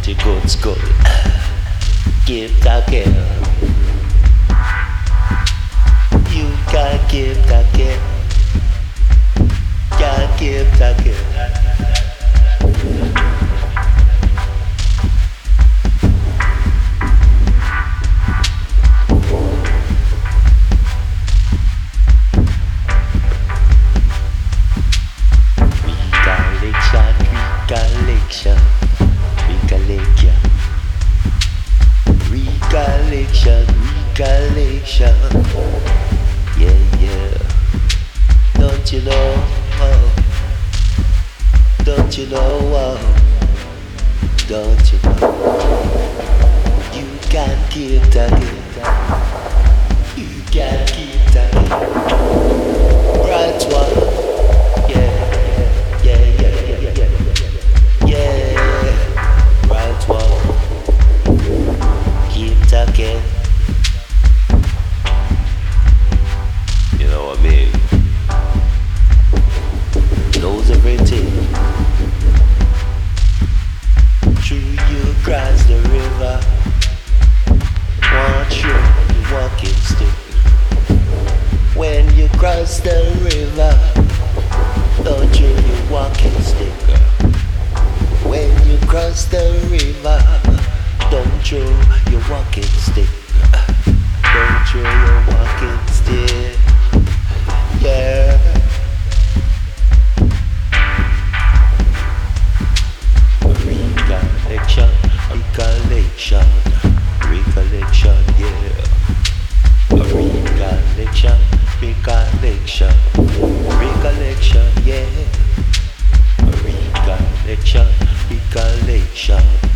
pretty good skull. Keep talking. You can't keep talking. Can't keep talking. Recollection, recollection, recollection, recollection. Yeah, yeah. Don't you know? Don't you know? Don't you know? You can't keep talking. You can't keep talking. Right one. Talking, you know what I mean? Knows everything. True, you cross the river. Want you walking stick. When you cross the river, don't you walking stick. When you cross the river, don't throw your walking stick. Don't throw your walking stick. Yeah. Recollection, recollection, recollection, yeah. Recollection, recollection, recollection, yeah. Recollection, recollection.